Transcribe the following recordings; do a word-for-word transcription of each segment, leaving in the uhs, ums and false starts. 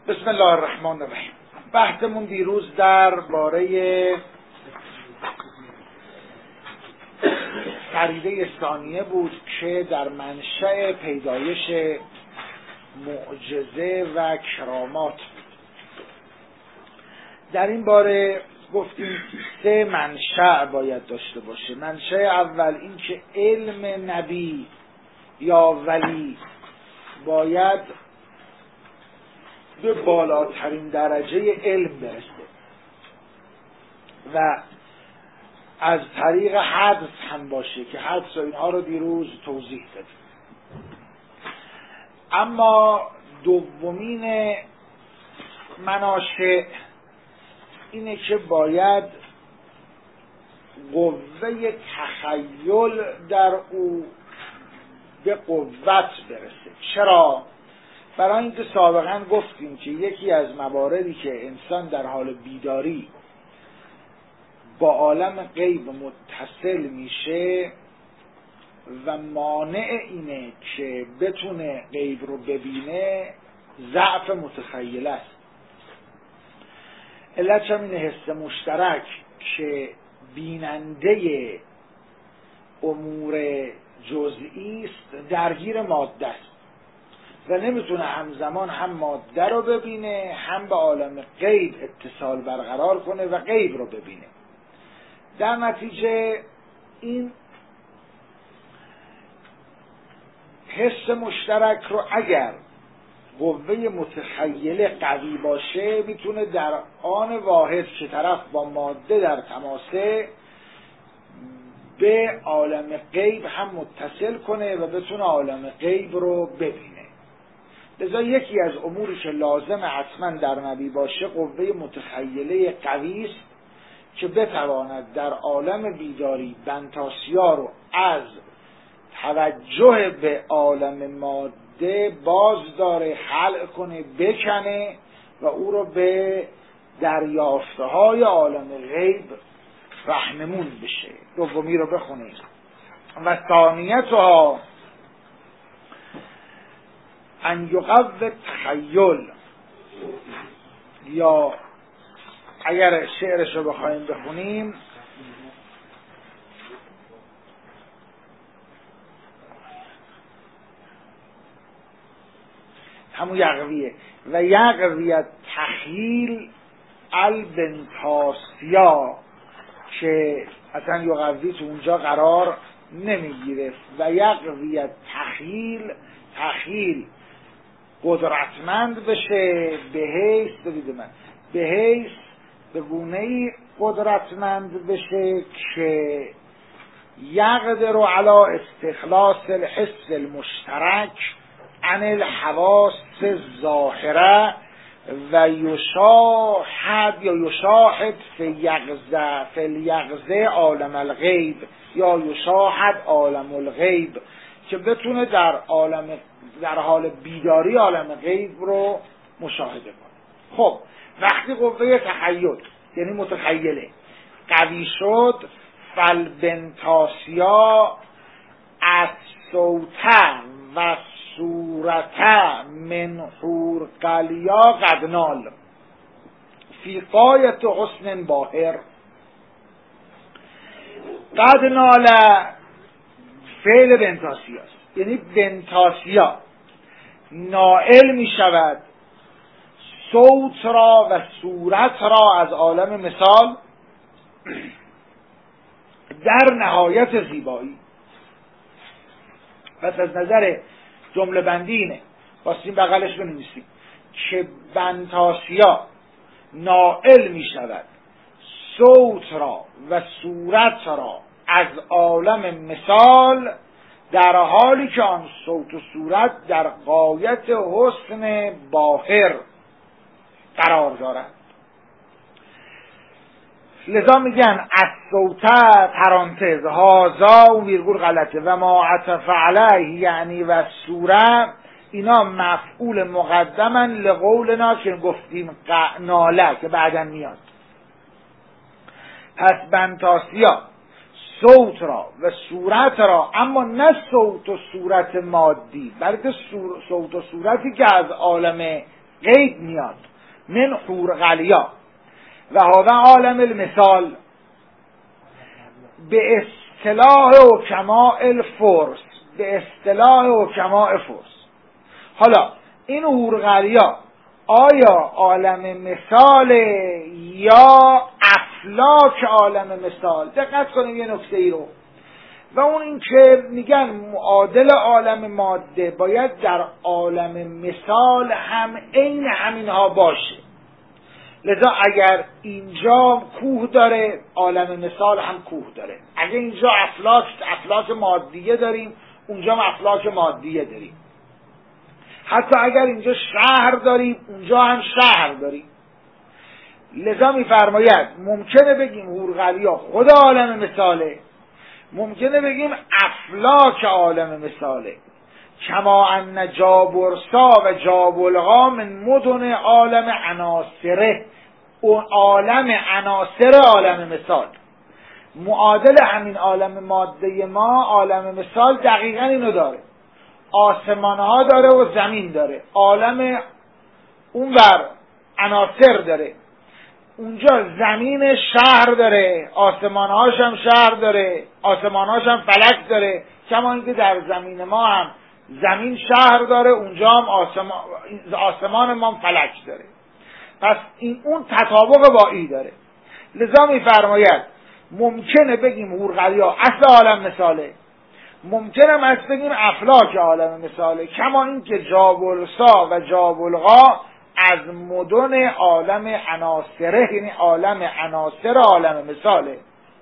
بسم الله الرحمن الرحیم. بحثمون دیروز در باره فریده ثانیه بود که در منشأ پیدایش معجزه و کرامات بود. در این باره گفتیم سه منشأ باید داشته باشه. منشأ اول این که علم نبی یا ولی باید به بالاترین درجه علم برسه و از طریق حدس هم باشه که حدس و اینها رو دیروز توضیح دادیم. اما دومین مناشأ اینه که باید قوه تخیل در او به قوت برسه. چرا؟ برای اینکه سابقا گفتیم که یکی از مواردی که انسان در حال بیداری با عالم غیب متصل میشه و مانع اینه که بتونه غیب رو ببینه ضعف متخیل است. علتش هم اینه حس مشترک که بیننده امور جزئی است درگیر ماده است و نمیتونه همزمان هم ماده رو ببینه هم به عالم غیب اتصال برقرار کنه و غیب رو ببینه. در نتیجه این حس مشترک رو اگر قوه متخیله قوی باشه میتونه در آن واحد که طرف با ماده در تماسه به عالم غیب هم متصل کنه و بتونه عالم غیب رو ببینه. لذا یکی از اموری که لازم حتما در نبی باشه قوه متخیله قوی است که بتواند در عالم بیداری بنتاسیا رو از توجه به عالم ماده باز داره، خلع کنه، بکنه و او رو به دریافته های عالم غیب رهنمون بشه. دومی رو بخونید. و ثانیتها ان یقوی تخیل، یا اگر شعرش رو بخوایم بخونیم همون یقویه. و یقوی تخیل البنتاسیا که اصلا یقوی تو اونجا قرار نمیگیره. و یقوی تخیل، تخیل قدرتمند بشه به حیث ببید من به حیث به گونه‌ای قدرتمند بشه که یقدر علی استخلاص الحس المشترک عن الحواس الظاهره و یشاهد یا یشاهد فی یقظه فی یقظه عالم الغیب یا یشاهد عالم الغیب، که بتونه در عالم در حال بیداری عالم غیب رو مشاهده کنه. خب وقتی قوه تخیل یعنی متخیله قوی شد، فالبنتاسیا از صوته و صورته من حور قلیا قد نال فی غایت حسن باهر. قد نال فعل بنتاسیا است، یعنی بنتاسیا نائل می شود صوت را و صورت را از عالم مثال در نهایت زیبایی. پس از نظر جمله بندی اینه، باستیم بغلش بنویسیم که بنتاسیا نائل می شود صوت را و صورت را از عالم مثال در حالی که آن صوت و صورت در غایت حسن باهر قرار دارد. لذا میگن از صوته پرانتز هازا و ویرگول غلطه و ما عطف علیه یعنی و صورت، اینا مفعول مقدمن لقولنا که گفتیم ناله که بعدا میاد. پس بنتاسیا صوت را و صورت را، اما نه صوت و صورت مادی، بلکه صوت و صورتی که از عالم غیب میاد، من حورغلیا و هذا عالم المثال به اصطلاح حکماء الفرس، به اصطلاح حکماء فرس. حالا این حورغلیا آیا عالم مثال یا افلاک عالم مثال؟ دقت کنیم یه نکته ای رو، و اون این که میگن معادل عالم ماده باید در عالم مثال هم عین همینها باشه. لذا اگر اینجا کوه داره عالم مثال هم کوه داره، اگر اینجا افلاک افلاک مادیه داریم اونجا هم افلاک مادیه داریم، حتی اگر اینجا شهر داریم اونجا هم شهر داریم. لذا میفرماید ممکنه بگیم حورغلیا خود عالم مثاله، ممکنه بگیم افلاک عالم مثاله. کما ان جابرسا و جابلغا من مدن عالم عناصره، اون عالم عناصر عالم مثال معادل همین عالم ماده ما عالم مثال دقیقا اینو داره. آسمان ها داره و زمین داره، عالم اونور عناصر داره، اونجا زمین شهر داره، آسمان هاش هم شهر داره، آسمان هاش هم فلک داره. کما اینکه در زمین ما هم زمین شهر داره، اونجا هم آسمان, آسمان ما هم فلک داره. پس این اون تطابق با ای داره. لذا میفرماید ممکنه بگیم حورغلیا اصل عالم مثاله، ممکنه هم از بگیم افلاک عالم مثاله. کما اینکه جابلسا و جابلغا از مدن عالم عناصره، یعنی عالم عناصر عالم مثاله.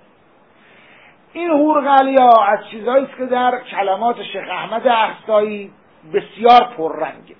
این حورغلیا از چیزایی است که در کلمات شیخ احمد احصایی بسیار پررنگه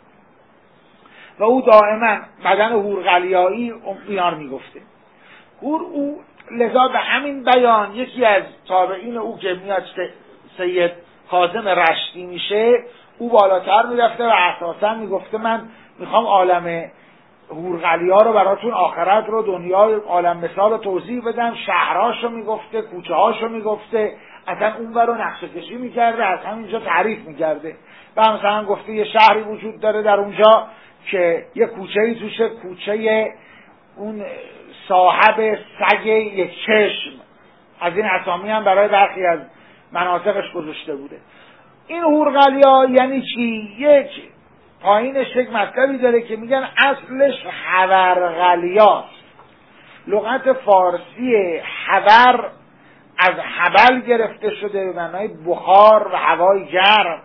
و او دائما بدن حورغلیایی میار میگفته. هور او لذا به همین بیان یکی از تابعین او که میاد سید کاظم رشتی میشه، او بالاتر میرفته و اساسا میگفته من میخوام عالم حورغلیا رو براتون، آخرت رو، دنیا، عالم مثال رو توضیح بدم. شهرهاشو میگفته، کوچه هاشو میگفته، اصلا اون رو نقشه کشی میکرده، از همینجا تعریف میکرده. و مثلا گفته یه شهری وجود داره در اونجا که یه کوچه‌ای توشه، کوچه اون صاحب سگ یک چشم. از این اسامی هم برای برخی از مناطقش گذاشته بوده. این حورغلیا یعنی چی؟ یک پایینش یک مطلبی داره که میگن اصلش حورغلیاست. لغت فارسی حور از حبل گرفته شده به معنای بخار و هوای گرم.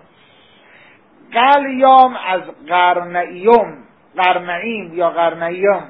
قلیام از قرنئیوم، قرنئیم یا قرنئیوم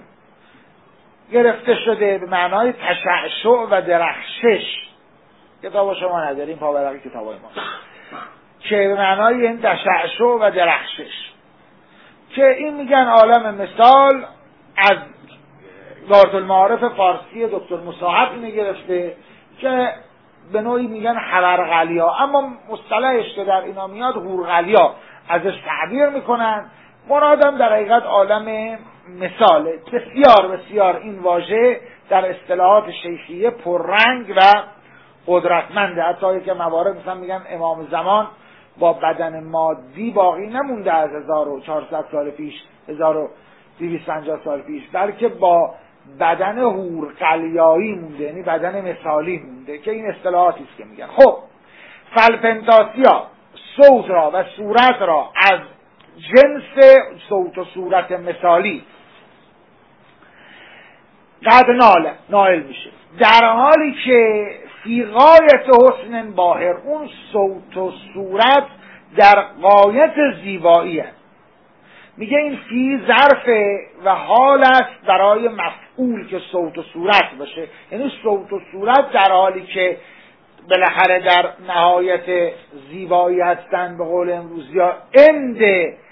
گرفته شده به معنای تشعشع و درخشش. کتاب شما نداریم، پاورقی کتابای ما، که به معنای این تشعشع و درخشش، که این میگن عالم مثال از دارت المعارف فارسی دکتر مصاحب اینه گرفته که به نوعی میگن حورغلیا، اما مصطلحش که در اینا میاد حورغلیا ازش تعبیر میکنن. مرادم در حقیقت عالم مثاله. بسیار بسیار این واژه در اصطلاحات شیخیه پررنگ و قدرتمنده. حتی که موارد مثلا میگن امام زمان با بدن مادی باقی نمونده از هزار و چهارصد سال پیش، هزار و دویست و پنجاه سال پیش، بلکه با بدن حورغلیایی مونده، یعنی بدن مثالی مونده، که این اصطلاحاتی است که میگن. خب فالپنتاسیا صوت را و صورت را از جنس صوت و صورت مثالی قد نال نائل میشه، در حالی که فی غایت حسن باهر، اون صوت و صورت در غایت زیبایی است. میگه این فی ظرف و حال است برای مفعول که صوت و صورت باشه، یعنی صوت و صورت در حالی که بالاخره در نهایت زیبایی هستن به قول امروزی ها، اند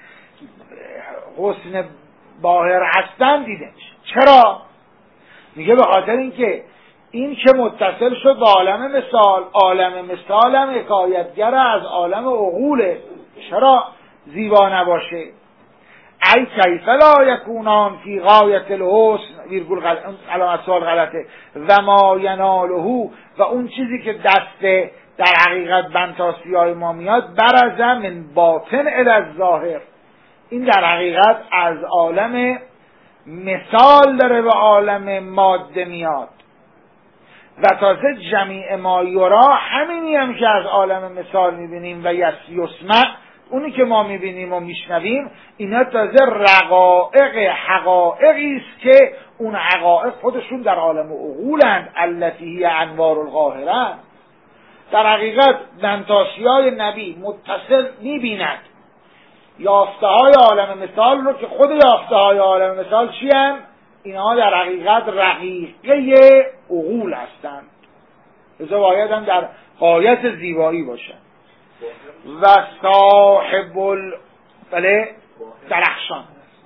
حسن باهر هستن دیده میشه. چرا؟ میگه به خاطر اینکه این که متصل شد با عالم مثال، عالم مثال هم حکایتگر از عالم عقوله، چرا زیبا نباشه؟ ای کیف لا یکونان فی غایت الحسن ویرگول غلط، علامت سوال غلطه، و ما ینالهو، و اون چیزی که دست در حقیقت بنتاسی های ما میاد، برزه من باطن الی الظاهر، این در حقیقت از عالم مثال داره به عالم ماده میاد و تازه جمیع ما یرا همینی هم که از عالم مثال میبینیم و یسمع، اونی که ما میبینیم و میشنویم، اینا تازه رقائق حقائقی است که اون حقائق خودشون در عالم عقولند، التی هی انوار القاهره. در حقیقت دنتاشیای نبی متصل میبیند یافته های عالم مثال رو که خود یافته های عالم مثال چی هم؟ اینها در حقیقت رقیقه عقول هستند، لذا باید هم در غایت زیبایی باشند. و صاحب ال... بله درخشان،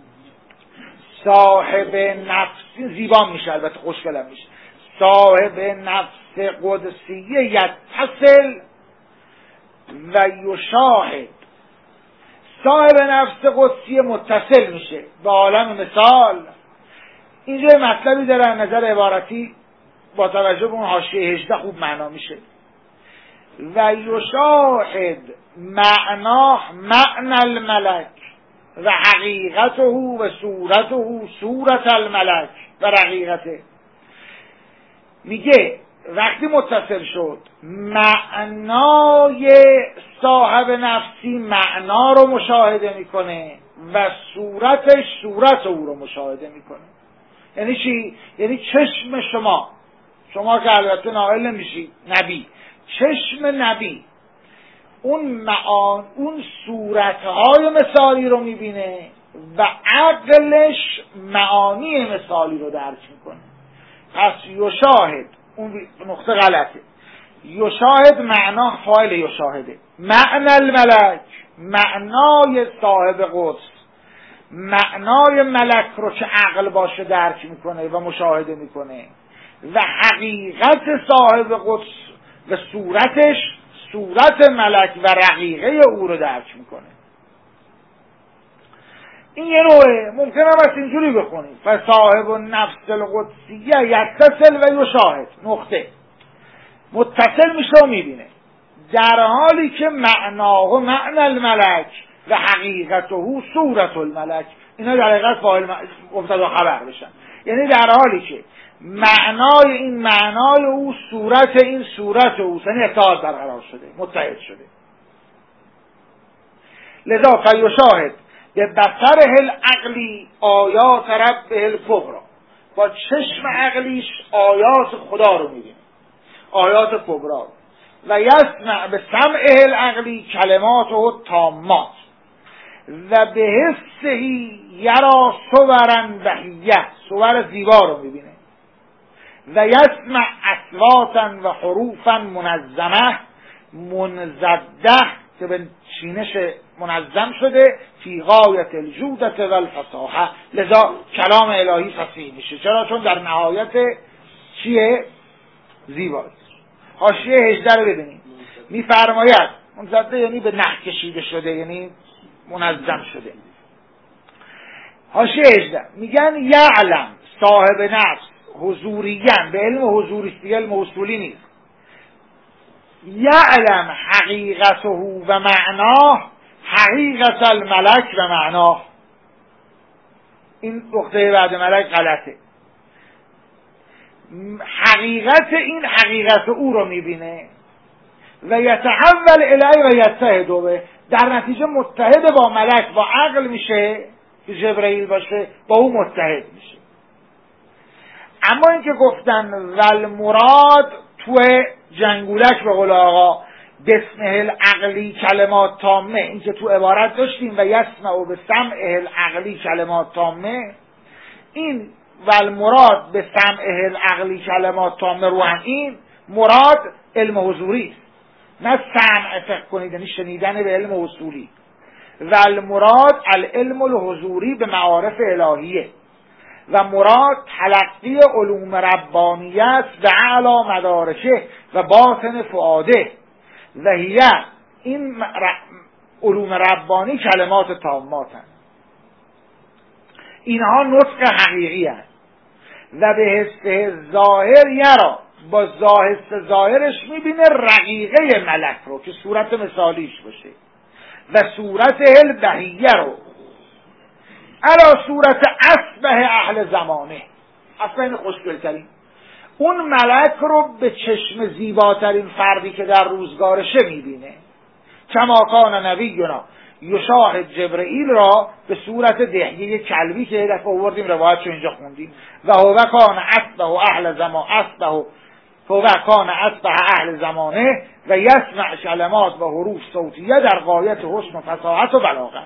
صاحب نفس زیبا میشه، البته خوشگلم میشه. صاحب نفس قدسیه یتصل و یشاهد، صاحب نفس قدسیه متصل میشه به عالم مثال. اینجا مطلبی داره از نظر عبارتی با توجه به اون حاشیه هجده خوب معنا میشه. و یشاهد معناه معنی الملک و حقیقته و صورته صورت الملک و رقیقته. میگه وقتی متصل شد معنای صاحب نفسی معنا رو مشاهده میکنه و صورتش صورت او رو مشاهده میکنه. یعنی چی؟ یعنی چشم شما شما که البته نائل نمیشی نبی، چشم نبی اون معان اون صورتهای مثالی رو میبینه و عقلش معانی مثالی رو درک میکنه. پس یشاهد، اون نقطه غلطه، یشاهد معنا فاعل یشاهده، معنی الملک معنای صاحب قدس، معنای ملک رو که عقل باشه درک میکنه و مشاهده میکنه و حقیقت صاحب قدس و صورتش صورت ملک و رقیقه او رو درک میکنه. این یه نوعه، ممکنه بس اینجوری بخونیم فصاحب النفس القدسیه یتصل و یشاهد، نقطه متصل میشه و میبینه، در حالی که معناه معنی الملک و حقیقته صورت الملک، اینا در حقیقت فاعل مبتدا خبر بشن. یعنی در حالی که معنای این معنای او صورت این صورت او، یعنی اتحاد برقرار شده، متحد شده. لذا فیشاهد به بصره العقلی آیات ربه الکبری، با چشم عقلیش آیات خدا رو میبینه، آیات کبرا. و یسمع به سمعه العقلی کلماته التامات و به حسهی یرا صورا بهیه، صور زیبا رو میبینه. و یسمع اصواتا و حروفا منظمه منزده که به چینش منظم شده فی غایت الجودت و الفصاحه، لذا کلام الهی فصیح میشه. چرا؟ چون در نهایت چیه؟ زیباست. حاشیه هجده رو ببینید، میفرماید منزده یعنی به نحو کشیده شده، یعنی منظم شده. حاشیه هجده میگن یعلم صاحب نفس حضوریان، به علم حضوریستی، علم اصولی نیست. یعلم حقیقته و معناه حقیقت الملک و معناه، این نقطه بعد ملک غلطه. حقیقت این حقیقت او رو میبینه و یتحول الیه و یتحد به، در نتیجه متحد با ملک، با عقل میشه که جبرئیل باشه، با او متحد میشه. اما اینکه گفتن والمراد تو جنگولک به قول آقا بسمه العقلی کلمات تامه، اینکه تو عبارت داشتیم و یسمع و به سمعه العقلی کلمات تامه، این والمراد به سمعه العقلی کلمات تامه رو هم این مراد علم حضوری است، نه سمع فکر کنید یعنی شنیدن به علم اصولی. والمراد العلم الحضوری به معارف الهیه و مراد تلقی علوم ربانیت به اعلی مدارکه و باطن فؤاده و هیه، این علوم ربانی کلمات تامات هست، اینها نطق حقیقی هست. و به حسه ظاهر یرا، با ظاهر ظاهرش میبینه رقیقه ملک رو که صورت مثالیش باشه و صورت البهیه رو علا صورت اصبح اهل زمانه، اصلا این خوشگلترین. اون ملک رو به چشم زیباترین فردی که در روزگارشه میبینه. کما کان نبینا یشاهد جبرئیل را به صورت دهیه کلبی که دفعه آوردیم روایتشو اینجا خوندیم. و هو کان اصبح اهل زمان اصبح هو کان اصبح اهل زمانه و یسمع کلمات و حروف صوتیه در غایت حسن و فصاحت و بلاغت.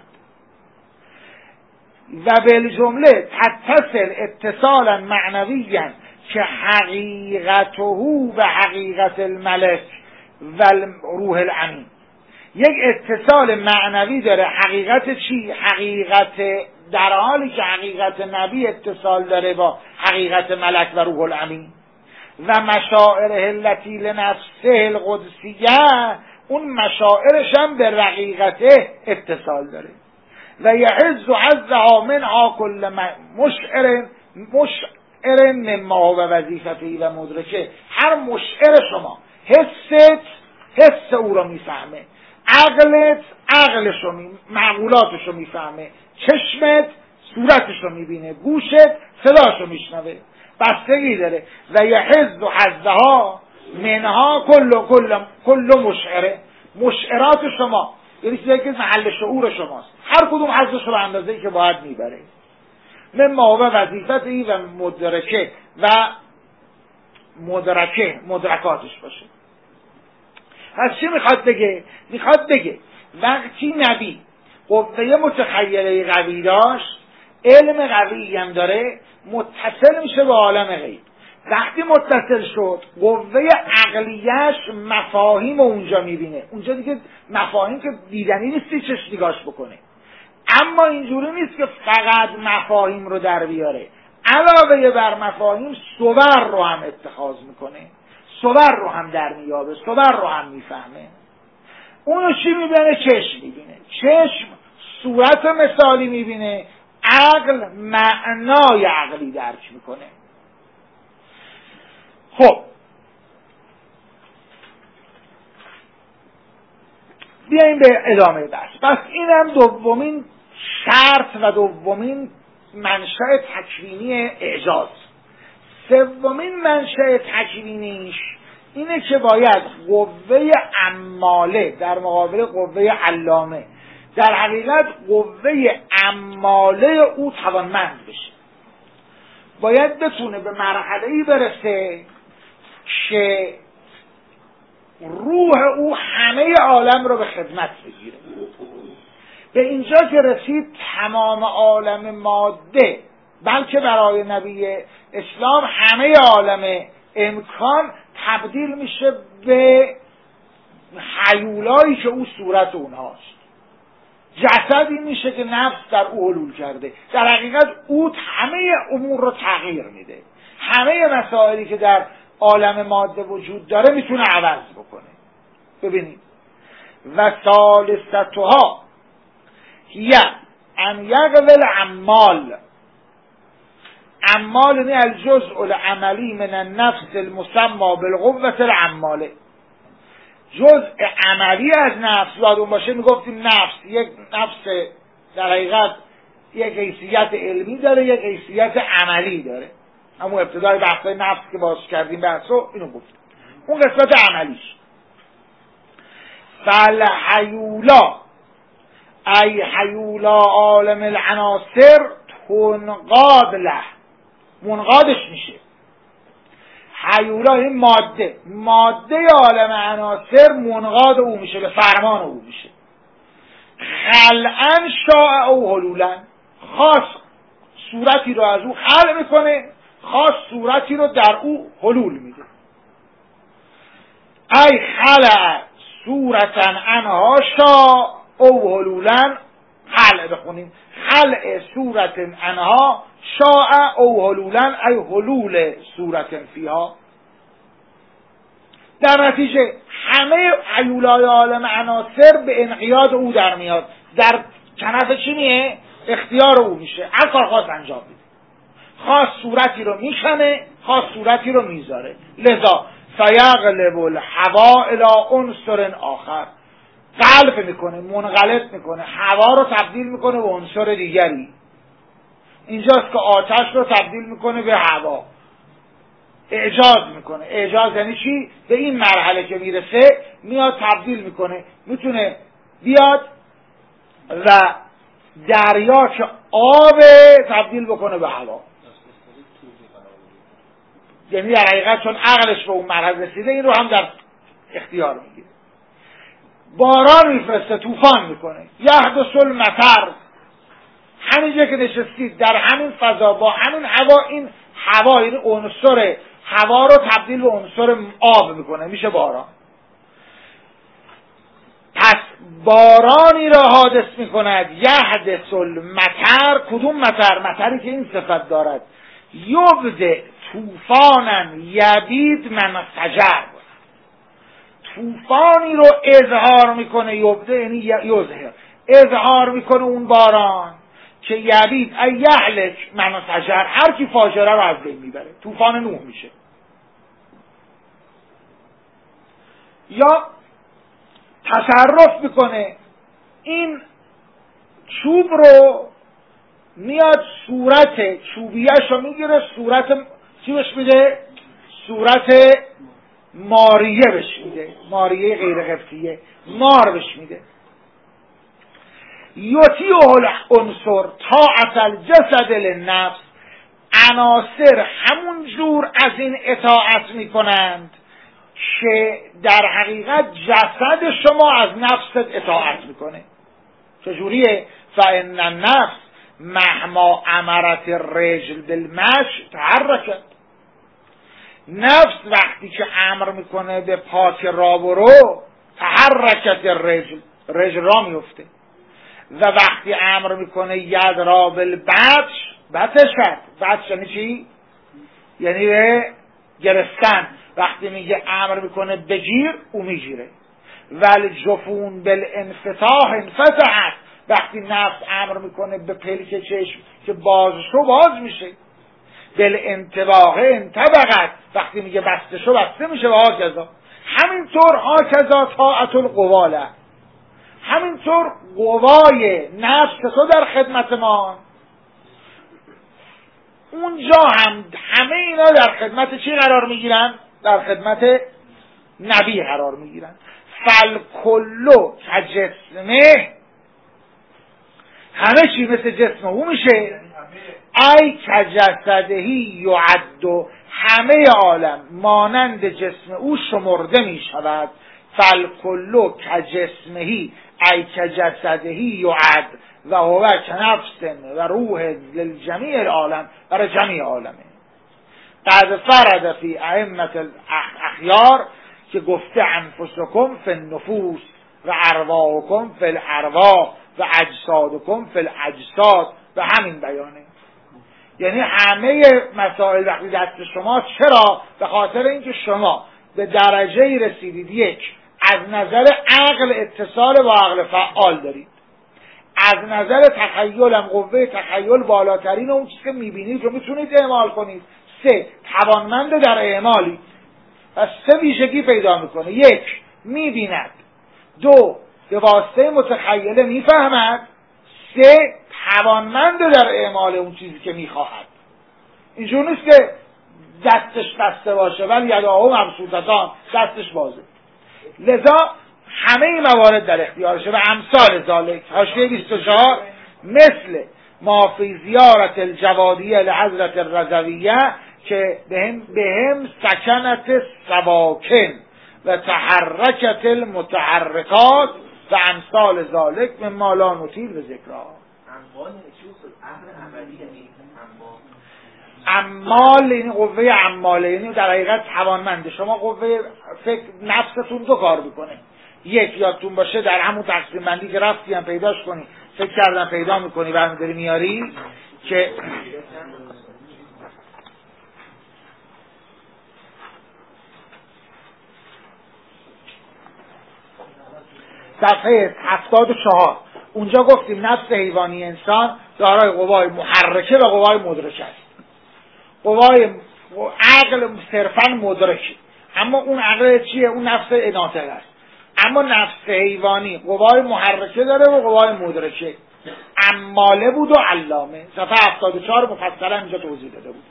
و بالجمله تتصل اتصالا معنویا که حقیقته و حقیقت الملک و روح الامین، یک اتصال معنوی داره. حقیقت چی؟ حقیقت، در حالی که حقیقت نبی اتصال داره با حقیقت ملک و روح الامین. و مشاعره التی لنفسه القدسیه، اون مشاعرش هم به رقیقته اتصال داره. و یحز حظها منها کل مشعر مشعر مما و وظیفتی و مدرکه. هر مشعر شما حست حس او رو میفهمه، عقلت عقلشو می معقولاتشو میفهمه، چشمت صورتشو میبینه، گوشت صداشو میشنوه. بستگی داره. و یحز حظها منها کل کل کل مشعره، مشعرات شما یعنی که محل شعور شماست، هر کدوم حظش رو به اندازه‌ای که باید میبره. مما و وظیفتی و مدرکه و مدرکه مدرکاتش باشه. از چی میخواد بگه؟ میخواد بگه وقتی نبی قوه متخیله قوی داشت، علم قوی هم داره، متصل میشه به عالم غیب. وقتی متصل شد قوه عقلیش مفاهیم اونجا میبینه. اونجا دیگه مفاهیم که دیدنی نیستی چشم نگاش بکنه، اما اینجوری نیست که فقط مفاهیم رو در بیاره، علاوه بر مفاهیم صور رو هم اتخاذ میکنه، صور رو هم در میابه، صور رو هم میفهمه. اونو چی میبینه؟ چشم میبینه. چشم صورت مثالی میبینه، عقل معنای عقلی درک میکنه. خب بیاییم به ادامه بحث. پس اینم دومین شرط و دومین منشأ تکوینی اعجاز. سومین منشأ تکوینیش اینه که باید قوه عماله در مقابل قوه علامه، در حقیقت قوه عماله او توانمند بشه. باید بتونه به مرحله‌ای برسه که روح او همه عالم رو به خدمت بگیره. به اینجا که رسید تمام عالم ماده، بلکه برای نبی اسلام همه عالم امکان تبدیل میشه به هیولایی که او صورت اونهاست. جسدی میشه که نفس در او حلول کرده. در حقیقت او همه امور رو تغییر میده. همه مسائلی که در عالم ماده وجود داره میتونه عوض بکنه. ببینید و ثالثتها هی ان یقبل عمال. عمال یعنی الجزء العملی من النفس المسمى بالقوة العماله. جزء عملی از نفس یادون باشه میگفتیم نفس یک نفس در حقیقت یک حیثیت علمی داره، یک حیثیت عملی داره. همون ابتدای بحثای نفس که باز کردیم بحثو اینو گفتیم. اون قسمت عملیش فالحیولا ای حیولا عالم العناصر تنقاد له، منقادش میشه. حیولا این ماده ماده عالم عناصر منقاد او میشه، به فرمان او میشه. خلعا شاء او حلولا، خاص صورتی رو از او خلع میکنه، خاص صورتی رو در او حلول میده. ای خلع صورتا انها شاء او حلولا، خلع بخونیم خلع صورت انها شاء او حلولا ای حلول صورت فیها. در نتیجه همه حیولای عالم عناصر به انقیاد او در میاد، در کنف چی میه؟ اختیار او میشه، هر کار خاص انجام میده، خاص صورتی رو میکنه، خاص صورتی رو میذاره. لذا فیغلب الهوا الی عنصر آخر، قلب میکنه، منقلب میکنه، هوا رو تبدیل میکنه به عنصر دیگری. اینجاست که آتش رو تبدیل میکنه به هوا، اعجاز میکنه. اعجاز یعنی چی؟ به این مرحله که میرسه میاد تبدیل میکنه، میتونه بیاد و دریا که آب تبدیل بکنه به هوا. یعنی در حقیقت چون عقلش به اون مرحله رسیده این رو هم در اختیار میگیره. باران میفرسته، طوفان میکنه. یحدث المطر، همینجا که نشستید در همین فضا با همین هوا، این هوا این عنصر هوا رو تبدیل به عنصر آب میکنه، میشه باران. پس بارانی را حادث میکند. یحدث المطر، کدوم مطر؟ مطری که این صفت دارد. یبدأ طوفانا یبید من فجر، طوفانی رو اظهار میکنه. یبدأ یعنی یظهر، اظهار میکنه اون باران که یبید ای یهلک من فجر، هر کی فاجره رو از بین میبره. طوفان نوح میشه. یا تصرف میکنه، این چوب رو میاد صورت چوبیش رو میگیره، صورت چی بهش میده؟ صورت ماریه بهش میده، ماریه غیر قبطیه، مار بهش میده. یطیع العنصر طاعت الجسد للنفس، عناصر همون جور از این اطاعت میکنند که در حقیقت جسد شما از نفست اطاعت میکنه. چجوریه؟ فان النفس مهما امرت الرجل بالمشی تحرکت، نفس وقتی که امر میکنه به پاک را برو، تحرکت الرجل، رجل را میفته. و وقتی امر میکنه ید را بالبطش، بطشت، بطش یعنی چی؟ یعنی به گرفتن. وقتی میگه امر میکنه بگیر، او میگیره. ولی جفون بالانفتاح انفتحت، وقتی نفس امر میکنه به پلک چشم که باز شو، باز میشه. بالانتباه انطبقت، وقتی میگه بسته شو، بسته میشه. و هاکذا، همینطور هاکذا طاعت القواله، همینطور قوای نفس تو در خدمت ما. اونجا هم همه اینا در خدمت چی قرار میگیرن؟ در خدمت نبی قرار میگیرن. فالکلو کجسمه، همه چی مثل جسم او میشه. ای کجسدهی یعد، همه عالم مانند جسم او شمرده میشود. فالکلو کجسمهی ای کجسدهی یعد و هو کنفس و روح للجمیع العالم، برای جمیع عالمه. قد فرد فی ائمه الاخیار که گفته انفسکم فی النفوس و ارواحکم فی الارواح و اجسادکم فی الاجساد، و همین بیانه. یعنی همه مسائل وقتی دست شما، چرا؟ به خاطر اینکه شما به درجه‌ای رسیدید، یک، از نظر عقل اتصال با عقل فعال دارید، از نظر تخیل هم قوه تخیل بالاترین، اون چیزی که میبینید رو میتونید اعمال کنید. سه، توانمند در اعمالی. پس سه ویژگی پیدا میکنه: یک، میبیند; دو، به واسطه متخیله میفهمد; سه، توانمند در اعمال اون چیزی که میخواهد. اینجور نیست که دستش بسته باشه ولی یداه مبسوطتان، دستش بازه. لذا همه این موارد در اختیارشه. و امثال ذالک، حاشیه بیست و چهار، مثل ما فی زیارت الجوادیه لحضرت الرضویه که بهم بهم سکنت سواکن و تحرکت المتحرکات و امثال ذالک مما لا نطیل به ذکرها. عمال این قوه عماله، یعنی در حقیقت توانمنده. شما قوه فکر نفستون دو کار بکنه: یک، یادتون باشه در همون تقسیم بندی که رفتی هم پیداش کنی، فکر کردن پیدا میکنی برمیداری میاری، که صفحه هفتاد و چهار اونجا گفتیم نفس حیوانی انسان دارای قوای محرکه و قوای مدرکه است. قوای عقل صرفا مدرکه، اما اون عقل چیه؟ اون نفس ناطق است. اما نفس حیوانی قوای محرکه داره و قوای مدرکه. عماله بود و علامه. صفحه هفتاد و چهار مفصلا اینجا توضیح داده بود.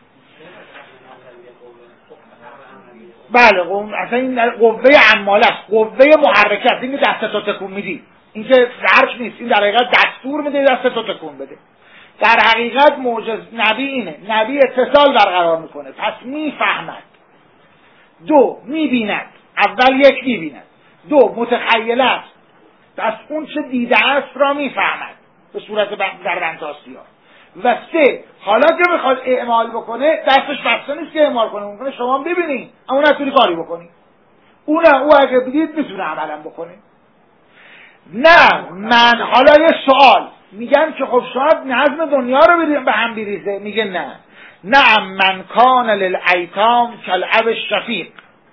بله قوم اصلا این قوه عماله است، قوه محرکه است. این که دستتو تکون میدی، این که ظرف نیست، این در حقیقت دستور میده دستتو تکون بده. در حقیقت معجز نبی اینه، نبی اتصال برقرار میکنه، پس میفهمد. دو میبیند، اول یک میبیند، دو متخیل است، پس اون چه دیده است را میفهمد به صورت در بنتاسیا. و سه حالا که میخواد اعمال بکنه دستش بسته نیست که اعمال کنه، ممکنه شما ببینید اما نتونی کاری بکنی، اونه او اگه بدید میتونه عملا بکنه. نه من حالا یه سوال میگن که خب شاید نظم دنیا رو به هم بریزه، میگه نه نه من کان للایتام کالاب الشفیق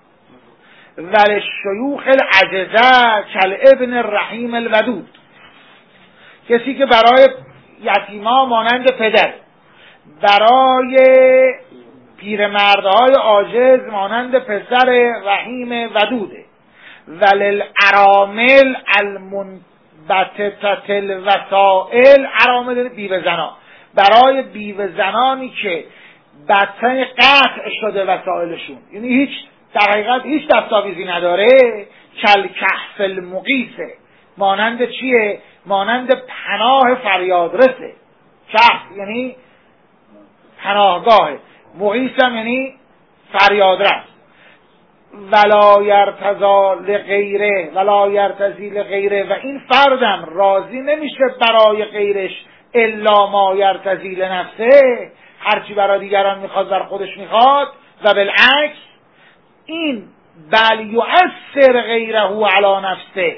وللشیوخ العجزه کالابن الرحیم الودود. کسی که برای یتیما مانند پدر، برای پیرمردهای عاجز مانند پسر رحیم ودوده، وللارامل المنبتة الوسائل، ارامل بیوه زنا، برای بیوه زنانی که بطن قطع شده وسائلشون، یعنی هیچ در حقیقت هیچ دستاویزی نداره، کالکهف المغیثه، مانند چیه؟ مانند پناه فریادرسه. کهف یعنی پناهگاه، مغیث هم یعنی فریادرس. ولا یرتضی لغیره ولا یرتضی لغیره، و این فردم راضی نمیشه برای غیرش الا ما یرتضی لنفسه، هرچی برای دیگران میخواد بر خودش میخواد. و بالعکس این بل یؤثر غیره علی نفسه،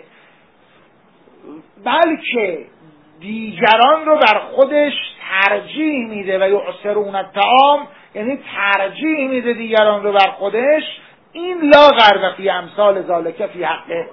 بلکه دیگران رو بر خودش ترجیح میده. و یؤثرون الطعام یعنی ترجیح میده دیگران رو بر خودش. این لا غرب فی امثال ذالک فی حقه،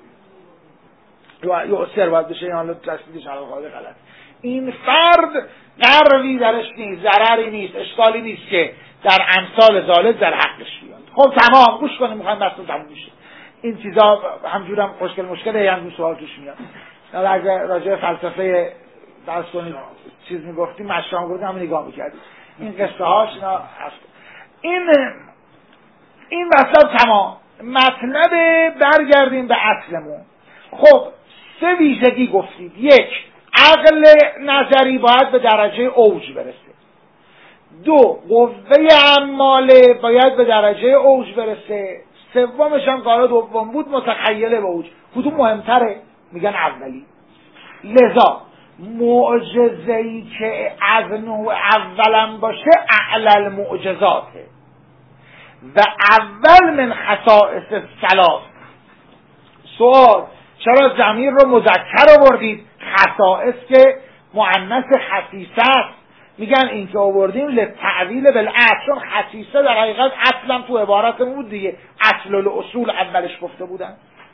یؤثر باید بشه، یعنی تصدیدش علی القاعده غلط. این فرد غربی درش نیست، ضرری نیست، اشکالی نیست که در امثال ذالک در حقش بیاد. خب تمام گوش کنیم، میخوایم بحث تموم میشه. این چیزا همجور هم خوشگل مشکله، هم سوال توش میاد. اگر راجع فلسفه درس کنید چیز میگفتیم، مشام گفتیم هم نگاه میکردیم این قصه هاش اینا هست. این این وسط تمام مطلب. برگردیم به اصلمون. خب سه ویژگی گفتید. یک، عقل نظری باید به درجه اوج برسه. دو، قوه عماله باید به درجه اوج برسه. سومش هم کار دوم بود، متخیله به اوج. کدوم مهمتره؟ میگن اولی. لذا معجزه‌ای که از نوع اولم باشه اعلی المعجزاته و اول من خصائص الثلاث. سوال چرا ضمیر رو مذکر آوردید؟ خصائص که مؤنث خصیصه است. میگن این که آوردیم لتعویل بالاصل، چون خصیصه در حقیقت اصلا تو عبارتمون بود دیگه، اصل الاصول اولش گفته بودن.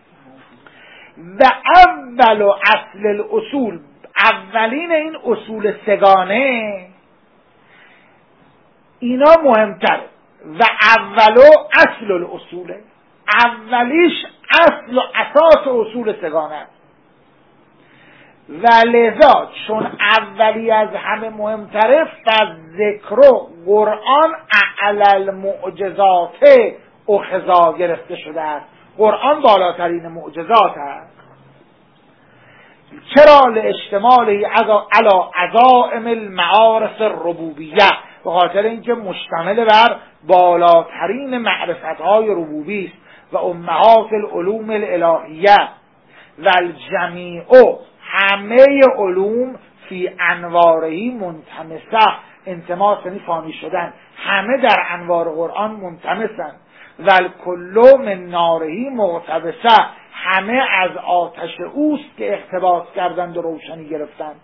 و اول و اصل الاصول، اولین این اصول سگانه اینا مهمتره. و اولو اصل الاصوله، اولیش اصل و اساس اصول سگانه است. و لذا چون اولی از همه مهمتره، فذکر قرآن اعلی المعجزات اخذا گرفته شده است. قرآن بالاترین معجزات است. چرا؟ لاشتماله علی عظائم المعارف الربوبیه، به خاطر اینکه مشتمل بر بالاترین معرفت‌های ربوبی است. و امهات العلوم الالهیه و الجمیع، همه علوم فی انوارهی منتمسه، انتماس یعنی فانی شدن، همه در انوار قرآن منتمسن. و الکل من نارهی مقتبسه، همه از آتش اوست که اقتباس کردند و روشنی گرفتند.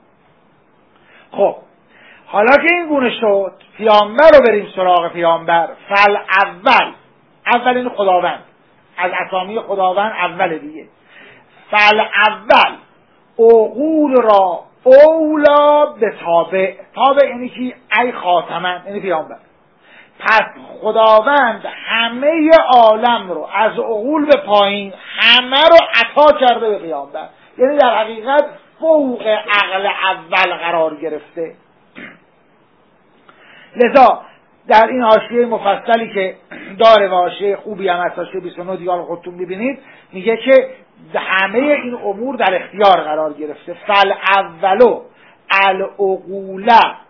خب حالا که این گونه شد، پیامبر رو بریم سراغ پیامبر. فل اول، اول این خداوند، از اسامی خداوند اول دیگه. فل اول عقول را اولا به تابع، تابع یعنی که ای خاتمن، یعنی پیامبر. پس خداوند همه عالم رو از عقول به پایین همه رو عطا کرده به پیامبر. یعنی در حقیقت فوق عقل اول قرار گرفته. لذا در این حاشیه مفصلی که داره و حاشیه خوبی هم از حاشیه بیست و نه دیال خودتون میبینید، میگه که همه این امور در اختیار قرار گرفته. فل اولو العقول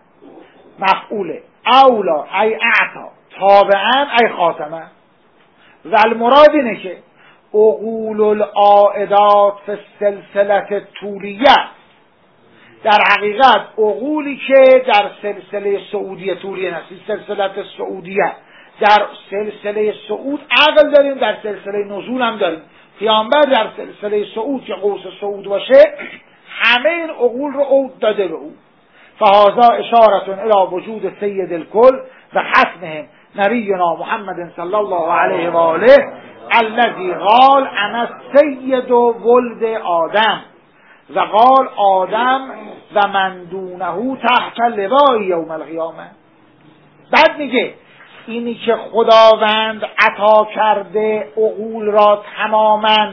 مفعوله اولا ای اعطا تابعا ای خاتمه. و المراد اینه که عقول العائدات فی السلسله طولیه، در حقیقت عقولی که در سلسله سعودیه طولیه نسید سلسله سعودیه، در سلسله سعود عقل داریم، در سلسله نزول هم داریم. پیامبر در سلسله سعود که قوس سعود باشه همه این عقول رو عود داده به او. فهذا اشارة الى وجود سید الکل و ختمهم نبینا محمد صلی الله علیه و آله الذی قال انا سید ولد آدم و قال آدم و من دونه تحت لوای یوم القیامه. بعد میگه اینی که خداوند عطا کرده عقول را تماما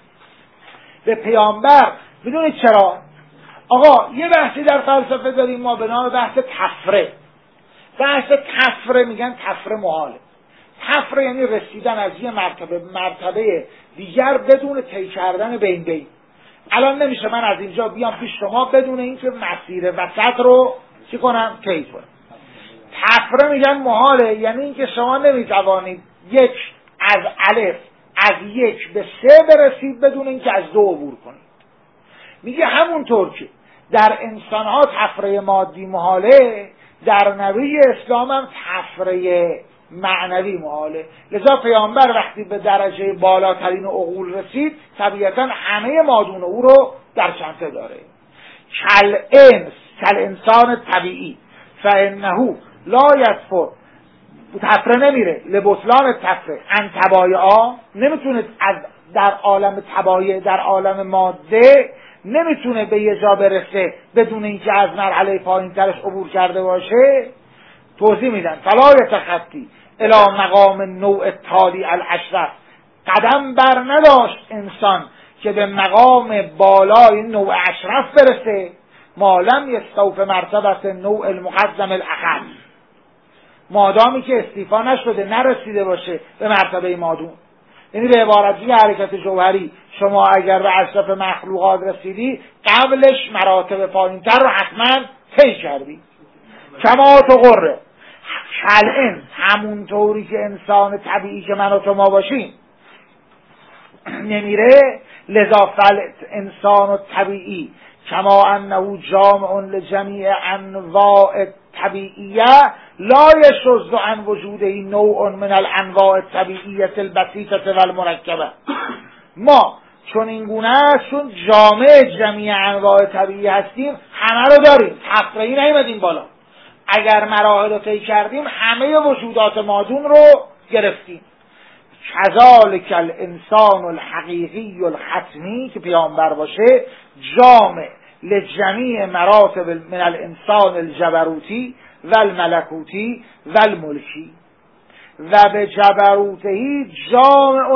به پیامبر. بدونید چرا؟ آقا یه بحثی در فلسفه داریم ما به نام بحث تفره. بحث تفره میگن تفره محاله. تفره یعنی رسیدن از یه مرتبه مرتبه دیگر بدون طی کردن بین بین. الان نمیشه من از اینجا بیام پیش شما بدون اینکه مسیر وسط رو چی کنم؟ طی کنم. تفره میگن محاله، یعنی اینکه شما نمیتوانید یک از الف از یک به سه برسید بدون اینکه از دو عبور کنید. میگه همونطور که در انسانها تفره مادی محاله، در نبی اسلام هم تفره معنوی محاله. لذا پیامبر وقتی به درجه بالاترین عقول رسید طبیعتا همه مادون او رو در چنته داره. کل انس کل انسان طبیعی فانه لا یسفر، تفره نمیره لبطلان تفره ان تبایعا، نمیتونه از در عالم تبایع در عالم ماده نمیتونه به یه جا برسه بدون اینکه از مرحله پایین ترش عبور کرده باشه. توضیح میدن فلا یتخطی الی مقام نوع تالی الاشرف، قدم بر نداشت انسان که به مقام بالای نوع اشرف برسه ما لم یستوف مرتبت نوع المقدم الاخر، مادامی که استیفا نشده نرسیده باشه به مرتبه مادون. یعنی به عبارت دیگه حرکت جوهری شما اگر به اشرف مخلوقات رسیدی قبلش مراتب پایینتر رو حتما طی کردی. کما تو قره کلئن، همونطوری که انسان طبیعی که من و تو ما باشیم نمیره، لذا فلت انسان طبیعی کما انه جامع لجمیع انواع طبیعیه لا یشذ عن وجوده نوع من الانواع الطبیعیه البسیطه و المرکبه. ما چون این گونه است، چون جامع جمیع انواع طبیعی هستیم همه رو داریم، تفریحی نیومدیم بالا. اگر مراحل رو طی کردیم همه وجودات مادون رو گرفتیم. کذالک الانسان الحقیقی الختمی که پیامبر باشه جامع لجمیع مراتب من الانسان الجبروتی و الملکوتی و الملکی و به جبروتهی جامع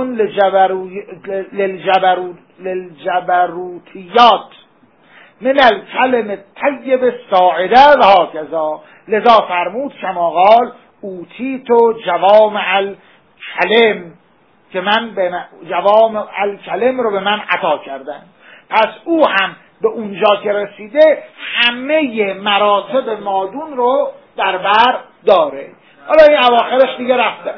للجبرو للجبروتیات من الکلم طیب الساعده و هاکذا. لذا فرمود کما قال اوتیتو جوامع الکلم، که من به جوامع الکلم رو به من عطا کردن. پس او هم به اونجا که رسیده همه مراتب مادون رو در بر داره. حالا این اواخرش دیگه رفته،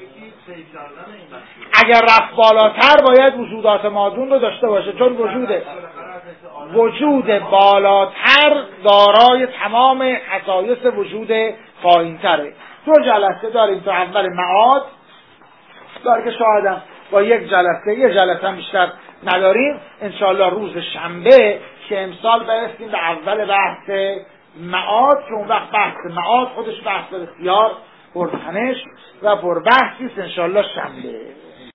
اگر رفت بالاتر باید وجودات مادون رو داشته باشه، چون وجود وجود بالاتر دارای تمام خصایص وجود پایینتره. دو جلسه داریم تا اول معاد داره که شاید با یک جلسه یه جلسه بیشتر نداریم. انشاءالله روز شنبه که امسال برسیم به اول بحث معاد، که اون وقت بحث معاد خودش بحث بسیار پرتنش و پربحثی است. انشاءالله شنبه